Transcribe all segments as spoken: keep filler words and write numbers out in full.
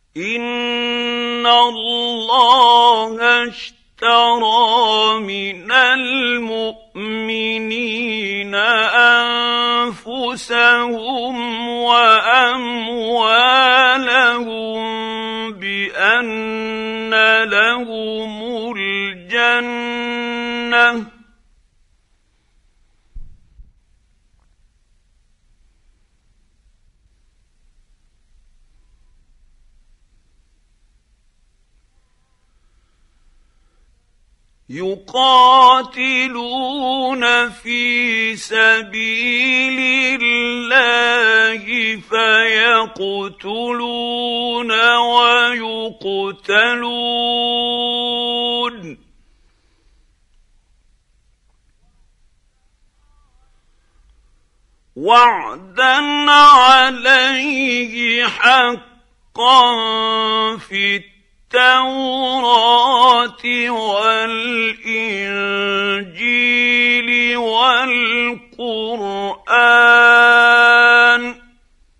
إن الله اشترى من المؤمنين أنفسهم وأموالهم بأن لهم الجنة يقاتلون في سبيل الله فيقتلون ويقتلون وعدا عليه حقا في التوراة والإنجيل والقرآن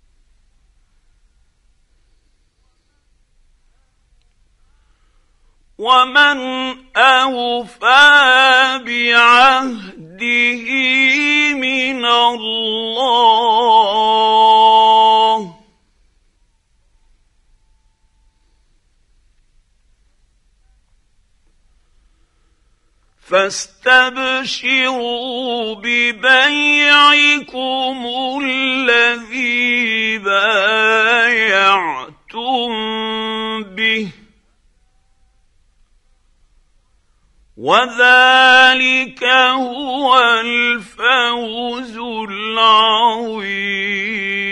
ومن أوفى بعهده من الله فاستبشروا ببيعكم الذي بايعتم به وذلك هو الفوز العظيم.